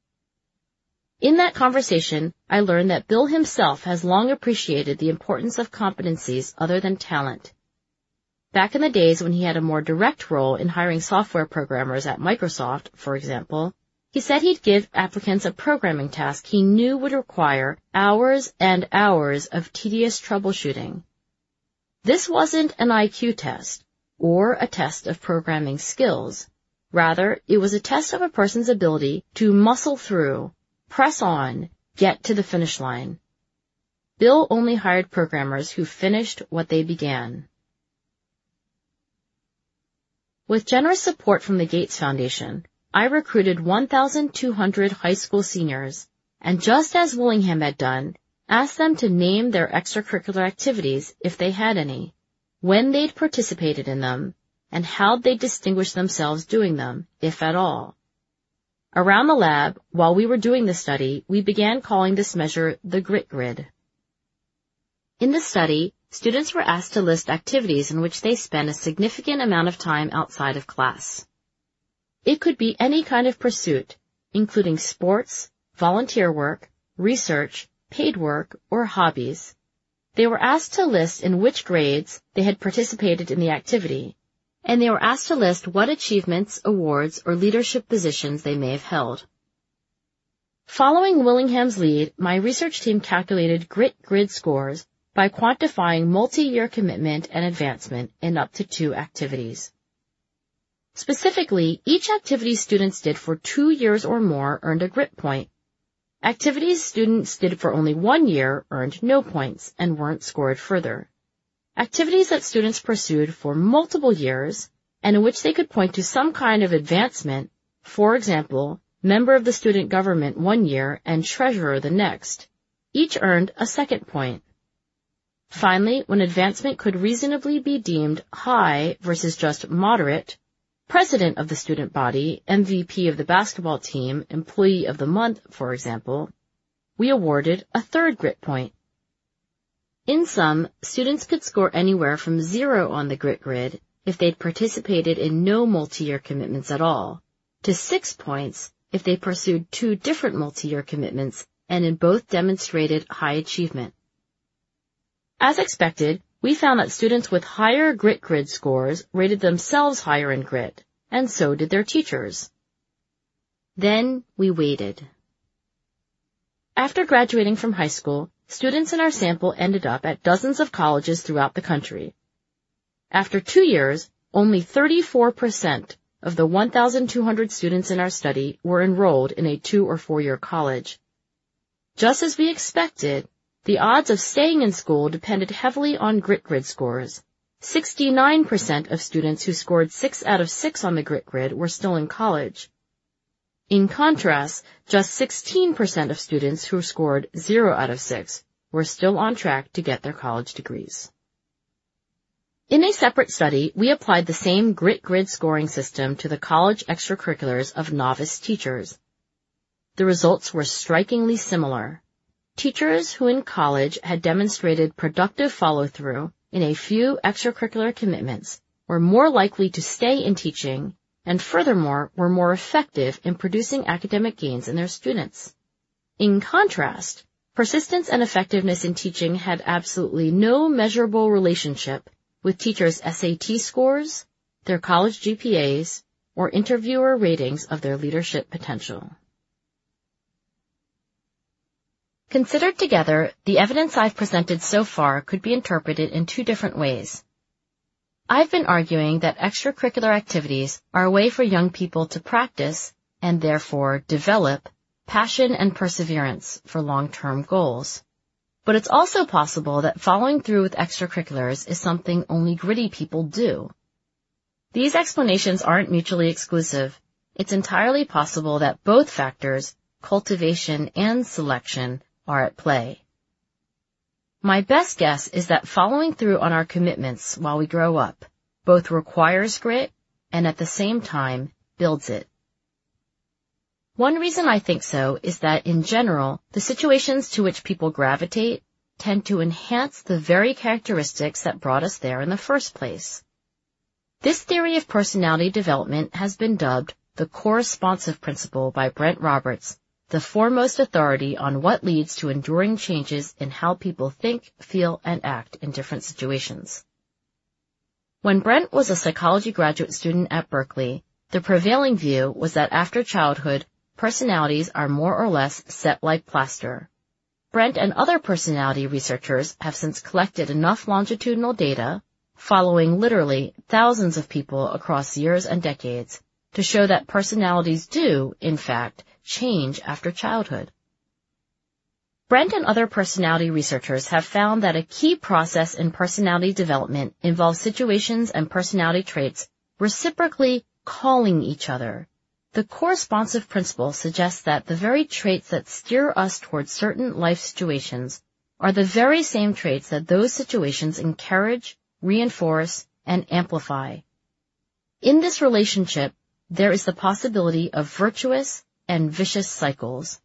In that conversation, I learned that Bill himself has long appreciated the importance of competencies other than talent. Back in the days when he had a more direct role in hiring software programmers at Microsoft, for example, he said he'd give applicants a programming task he knew would require hours and hours of tedious troubleshooting. This wasn't an IQ test or a test of programming skills. Rather, it was a test of a person's ability to muscle through, press on, get to the finish line. Bill only hired programmers who finished what they began. With generous support from the Gates Foundation, I recruited 1,200 high school seniors, and just as Willingham had done, asked them to name their extracurricular activities, if they had any, when they'd participated in them, and how they'd distinguished themselves doing them, if at all. Around the lab, while we were doing the study, we began calling this measure the Grit Grid. In the study, students were asked to list activities in which they spent a significant amount of time outside of class. It could be any kind of pursuit, including sports, volunteer work, research, paid work, or hobbies. They were asked to list in which grades they had participated in the activity, and they were asked to list what achievements, awards, or leadership positions they may have held. Following Willingham's lead, my research team calculated Grit Grid scores by quantifying multi-year commitment and advancement in up to 2 activities. Specifically, each activity students did for 2 years or more earned a grit point. Activities students did for only 1 year earned no points and weren't scored further. activities that students pursued for multiple years and in which they could point to some kind of advancement, for example, member of the student government 1 year and treasurer the next, each earned a second point. Finally, when advancement could reasonably be deemed high versus just moderate, president of the student body, MVP of the basketball team, employee of the month, for example, we awarded a third grit point. In sum, students could score anywhere from 0 on the grit grid if they'd participated in no multi-year commitments at all, to 6 points if they pursued 2 different multi-year commitments and in both demonstrated high achievement. As expected, we found that students with higher grit grid scores rated themselves higher in grit, and so did their teachers. Then we waited. After graduating from high school, students in our sample ended up at dozens of colleges throughout the country. After 2 years, only 34% of the 1,200 students in our study were enrolled in a 2- or 4-year college. Just as we expected, the odds of staying in school depended heavily on grit grid scores. 69% of students who scored 6 out of 6 on the grit grid were still in college. In contrast, just 16% of students who scored 0 out of 6 were still on track to get their college degrees. In a separate study, we applied the same grit grid scoring system to the college extracurriculars of novice teachers. The results were strikingly similar. Teachers who in college had demonstrated productive follow-through in a few extracurricular commitments were more likely to stay in teaching and furthermore were more effective in producing academic gains in their students. In contrast, persistence and effectiveness in teaching had absolutely no measurable relationship with teachers' SAT scores, their college GPAs, or interviewer ratings of their leadership potential. Considered together, the evidence I've presented so far could be interpreted in 2 different ways. I've been arguing that extracurricular activities are a way for young people to practice, and therefore develop, passion and perseverance for long-term goals. But it's also possible that following through with extracurriculars is something only gritty people do. These explanations aren't mutually exclusive. It's entirely possible that both factors, cultivation and selection, are at play. My best guess is that following through on our commitments while we grow up both requires grit and at the same time builds it. One reason I think so is that in general, the situations to which people gravitate tend to enhance the very characteristics that brought us there in the first place. This theory of personality development has been dubbed the corresponsive principle by Brent Roberts, the foremost authority on what leads to enduring changes in how people think, feel, and act in different situations. When Brent was a psychology graduate student at Berkeley, the prevailing view was that after childhood, personalities are more or less set like plaster. Brent and other personality researchers have since collected enough longitudinal data, following literally thousands of people across years and decades, to show that personalities do, in fact, change after childhood. Brent and other personality researchers have found that a key process in personality development involves situations and personality traits reciprocally calling each other. The corresponsive principle suggests that the very traits that steer us towards certain life situations are the very same traits that those situations encourage, reinforce, and amplify. In this relationship, there is the possibility of virtuous and vicious cycles.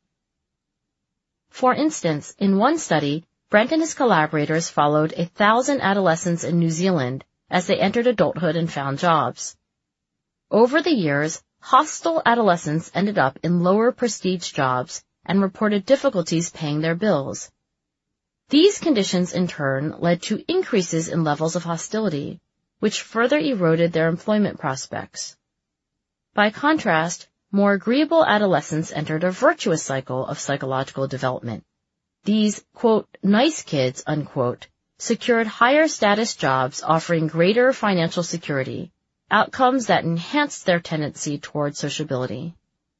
For instance, in one study, Brent and his collaborators followed 1,000 adolescents in New Zealand as they entered adulthood and found jobs. Over the years, hostile adolescents ended up in lower prestige jobs and reported difficulties paying their bills. These conditions in turn led to increases in levels of hostility, which further eroded their employment prospects. By contrast, more agreeable adolescents entered a virtuous cycle of psychological development. These, quote, nice kids, unquote, secured higher status jobs offering greater financial security, outcomes that enhanced their tendency toward sociability.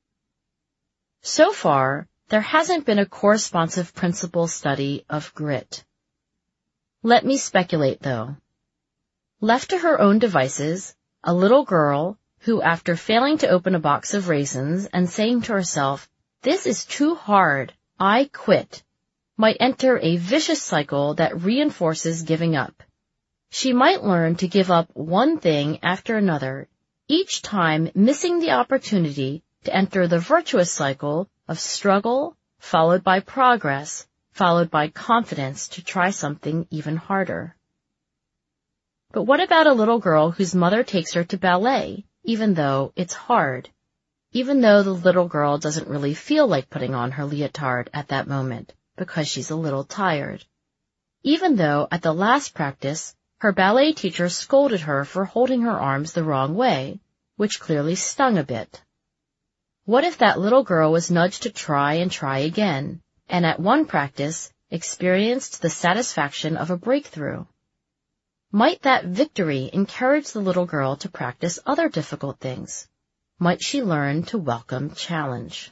So far, there hasn't been a corresponsive principle study of grit. Let me speculate, though. Left to her own devices, a little girl who, after failing to open a box of raisins and saying to herself, "This is too hard, I quit," might enter a vicious cycle that reinforces giving up. She might learn to give up one thing after another, each time missing the opportunity to enter the virtuous cycle of struggle, followed by progress, followed by confidence to try something even harder. But what about a little girl whose mother takes her to ballet, even though it's hard? Even though the little girl doesn't really feel like putting on her leotard at that moment, because she's a little tired. Even though at the last practice, her ballet teacher scolded her for holding her arms the wrong way, which clearly stung a bit. What if that little girl was nudged to try and try again, and at one practice experienced the satisfaction of a breakthrough? Might that victory encourage the little girl to practice other difficult things? Might she learn to welcome challenge?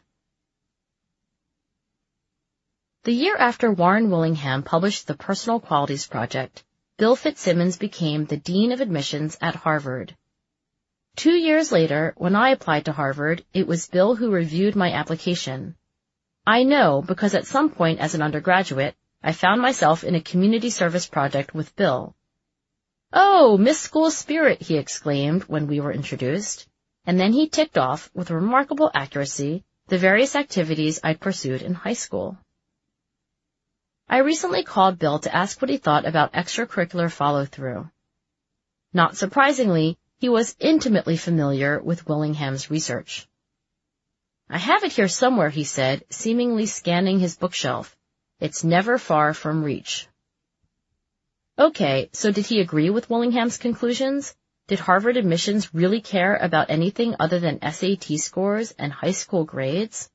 The year after Warren Willingham published the Personal Qualities Project, Bill Fitzsimmons became the Dean of Admissions at Harvard. 2 years later, when I applied to Harvard, it was Bill who reviewed my application. I know because at some point as an undergraduate, I found myself in a community service project with Bill. "Oh, Miss School Spirit," he exclaimed when we were introduced, and then he ticked off, with remarkable accuracy, the various activities I'd pursued in high school. I recently called Bill to ask what he thought about extracurricular follow-through. Not surprisingly, he was intimately familiar with Willingham's research. "I have it here somewhere," he said, seemingly scanning his bookshelf. "It's never far from reach." Okay, so did he agree with Willingham's conclusions? Did Harvard admissions really care about anything other than SAT scores and high school grades?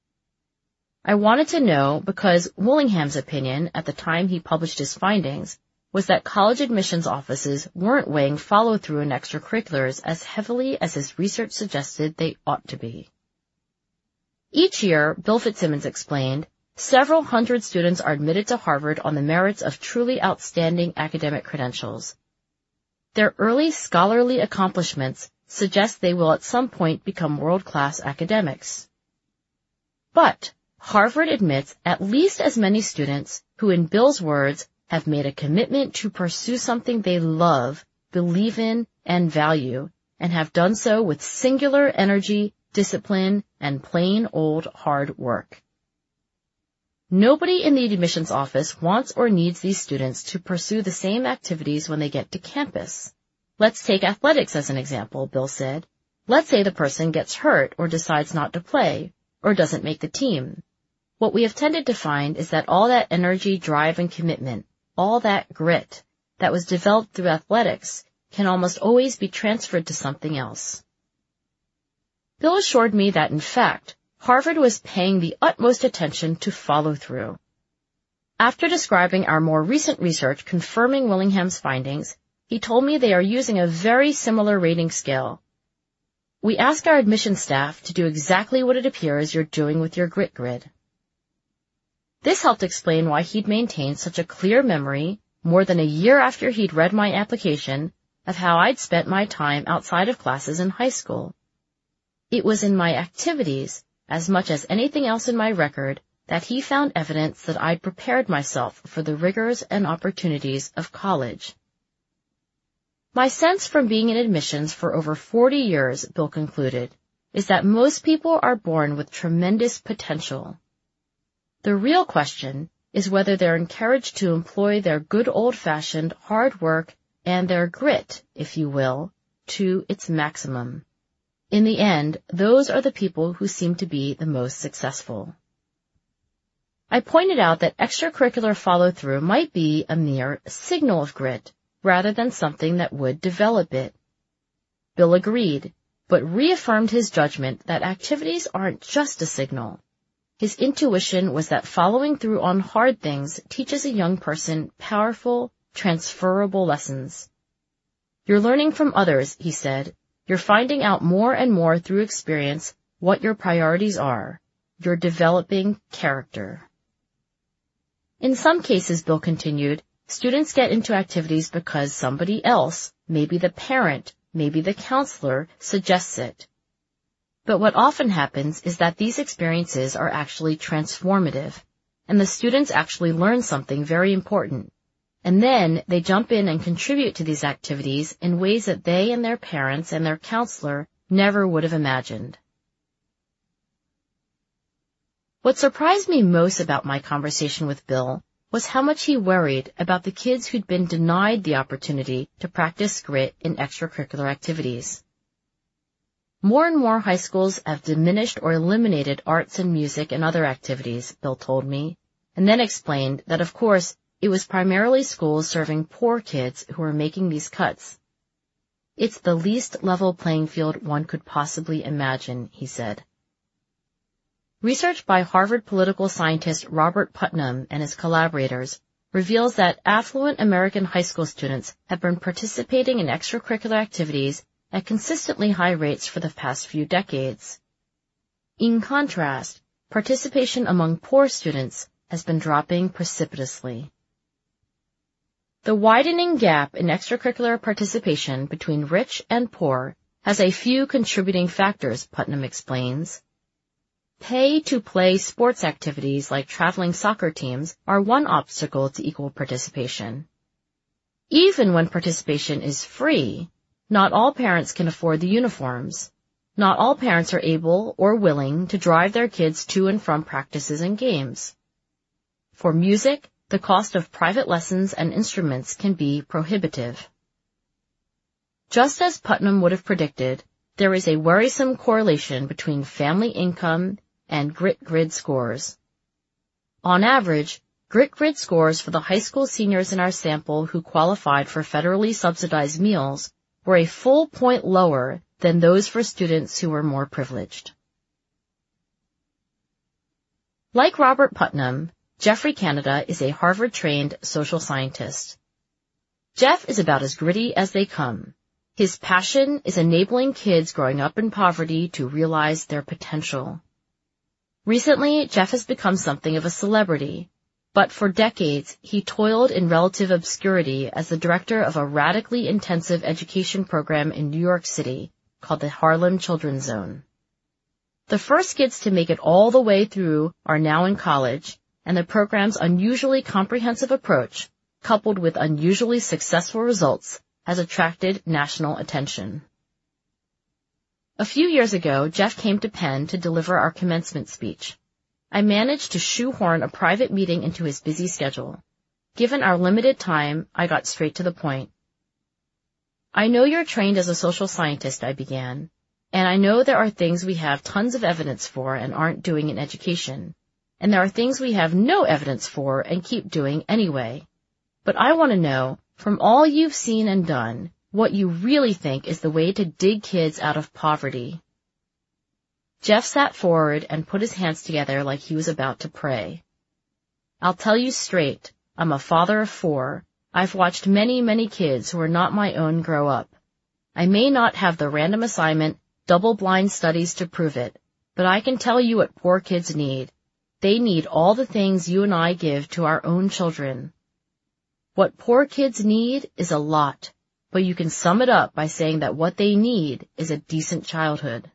I wanted to know because Willingham's opinion at the time he published his findings was that college admissions offices weren't weighing follow-through in extracurriculars as heavily as his research suggested they ought to be. Each year, Bill Fitzsimmons explained, several hundred students are admitted to Harvard on the merits of truly outstanding academic credentials. Their early scholarly accomplishments suggest they will at some point become world-class academics. But Harvard admits at least as many students who, in Bill's words, have made a commitment to pursue something they love, believe in, and value, and have done so with singular energy, discipline, and plain old hard work. Nobody in the admissions office wants or needs these students to pursue the same activities when they get to campus. Let's take athletics as an example, Bill said. Let's say the person gets hurt or decides not to play or doesn't make the team. What we have tended to find is that all that energy, drive, and commitment, all that grit that was developed through athletics can almost always be transferred to something else. Bill assured me that, in fact, Harvard was paying the utmost attention to follow-through. After describing our more recent research confirming Willingham's findings, he told me they are using a very similar rating scale. We ask our admissions staff to do exactly what it appears you're doing with your grit grid. This helped explain why he'd maintained such a clear memory, more than a year after he'd read my application, of how I'd spent my time outside of classes in high school. It was in my activities, as much as anything else in my record, that he found evidence that I'd prepared myself for the rigors and opportunities of college. My sense from being in admissions for over 40 years, Bill concluded, is that most people are born with tremendous potential. The real question is whether they're encouraged to employ their good old-fashioned hard work and their grit, if you will, to its maximum. In the end, those are the people who seem to be the most successful. I pointed out that extracurricular follow-through might be a mere signal of grit rather than something that would develop it. Bill agreed, but reaffirmed his judgment that activities aren't just a signal. His intuition was that following through on hard things teaches a young person powerful, transferable lessons. You're learning from others, he said. You're finding out more and more through experience what your priorities are. You're developing character. In some cases, Bill continued, Students get into activities because somebody else, maybe the parent, maybe the counselor, suggests it. But what often happens is that these experiences are actually transformative, and the students actually learn something very important. And then they jump in and contribute to these activities in ways that they and their parents and their counselor never would have imagined. What surprised me most about my conversation with Bill was how much he worried about the kids who'd been denied the opportunity to practice grit in extracurricular activities. More and more high schools have diminished or eliminated arts and music and other activities, Bill told me, and then explained that, of course, it was primarily schools serving poor kids who were making these cuts. It's the least level playing field one could possibly imagine, he said. Research by Harvard political scientist Robert Putnam and his collaborators reveals that affluent American high school students have been participating in extracurricular activities at consistently high rates for the past few decades. In contrast, participation among poor students has been dropping precipitously. The widening gap in extracurricular participation between rich and poor has a few contributing factors, Putnam explains. Pay-to-play sports activities like traveling soccer teams are one obstacle to equal participation. Even when participation is free, not all parents can afford the uniforms. Not all parents are able or willing to drive their kids to and from practices and games. For music, the cost of private lessons and instruments can be prohibitive. Just as Putnam would have predicted, there is a worrisome correlation between family income and grit grid scores. On average, grit grid scores for the high school seniors in our sample who qualified for federally subsidized meals were a full point lower than those for students who were more privileged. Like Robert Putnam, Jeffrey Canada is a Harvard-trained social scientist. Jeff is about as gritty as they come. His passion is enabling kids growing up in poverty to realize their potential. Recently, Jeff has become something of a celebrity, but for decades he toiled in relative obscurity as the director of a radically intensive education program in New York City called the Harlem Children's Zone. The first kids to make it all the way through are now in college, and the program's unusually comprehensive approach, coupled with unusually successful results, has attracted national attention. A few years ago, Jeff came to Penn to deliver our commencement speech. I managed to shoehorn a private meeting into his busy schedule. Given our limited time, I got straight to the point. I know you're trained as a social scientist, I began, and I know there are things we have tons of evidence for and aren't doing in education, and there are things we have no evidence for and keep doing anyway. But I want to know, from all you've seen and done, what you really think is the way to dig kids out of poverty. Jeff sat forward and put his hands together like he was about to pray. I'll tell you straight, I'm a father of 4. I've watched many, many kids who are not my own grow up. I may not have the random assignment, double-blind studies to prove it, but I can tell you what poor kids need. They need all the things you and I give to our own children. What poor kids need is a lot, but you can sum it up by saying that what they need is a decent childhood.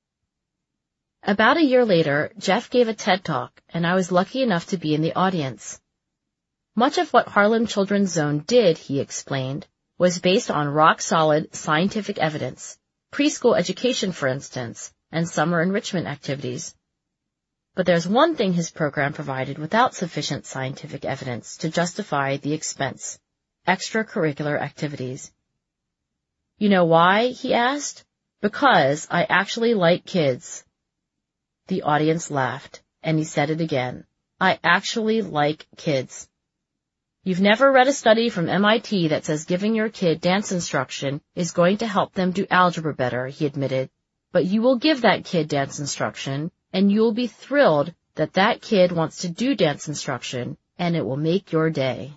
About a year later, Jeff gave a TED Talk, and I was lucky enough to be in the audience. Much of what Harlem Children's Zone did, he explained, was based on rock-solid scientific evidence, preschool education, for instance, and summer enrichment activities. But there's one thing his program provided without sufficient scientific evidence to justify the expense: extracurricular activities. You know why? He asked. Because I actually like kids. The audience laughed, and he said it again. I actually like kids. You've never read a study from MIT that says giving your kid dance instruction is going to help them do algebra better, he admitted. But you will give that kid dance instruction, and you'll be thrilled that that kid wants to do dance instruction, and it will make your day.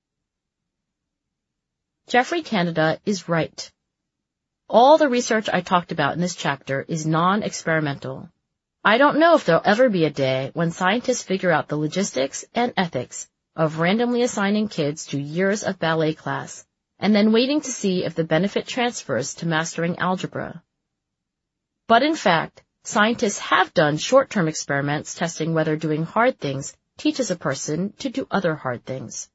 Jeffrey Canada is right. All the research I talked about in this chapter is non-experimental. I don't know if there'll ever be a day when scientists figure out the logistics and ethics of randomly assigning kids to years of ballet class and then waiting to see if the benefit transfers to mastering algebra. But in fact, scientists have done short-term experiments testing whether doing hard things teaches a person to do other hard things.